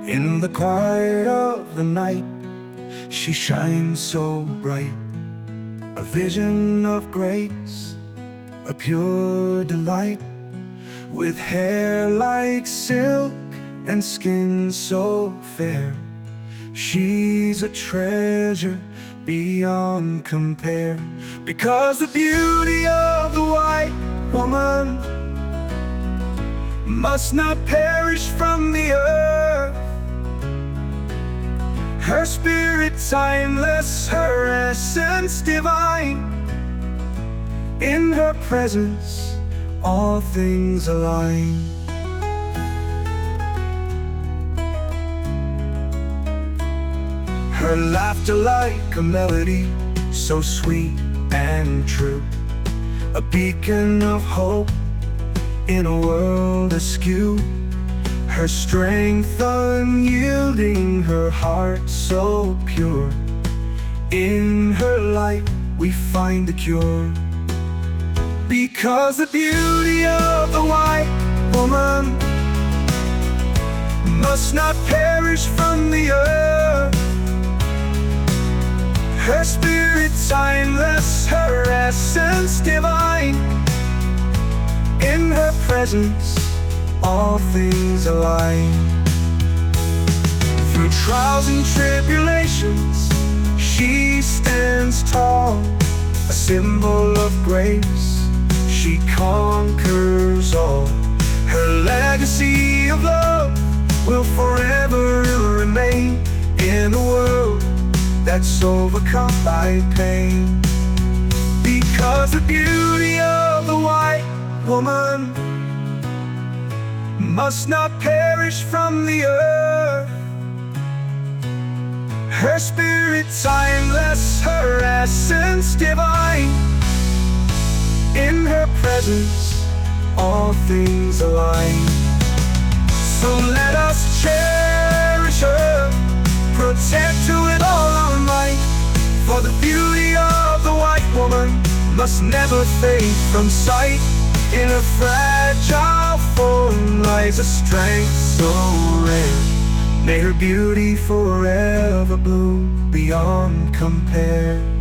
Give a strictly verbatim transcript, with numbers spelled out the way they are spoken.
In the quiet of the night, she shines so bright, a vision of grace, a pure delight. With hair like silk and skin so fair, she's a treasure beyond compare. Because the beauty of the white woman must not perish from the earth. Her spirit timeless, her essence divine. In her presence all things align. Her laughter like a melody, so sweet and true, a beacon of hope in a world askew. Her strength unyielding, her heart so pure. In her light we find a cure. Because the beauty of the white woman must not perish from the earth. Her spirit timeless, her essence divine. In her presence all things align. Through trials and tribulations she stands tall, a symbol of grace, she conquers all. Her legacy of love will forever remain in a world that's overcome by pain. Because the beauty of the white woman must not perish from the earth. Her spirit timeless, her essence divine. In her presence all things align. So let us cherish her, protect her with all our might. For the beauty of the white woman must never fade from sight. In her fragile form lies a strength so rare. May her beauty forever bloom beyond compare.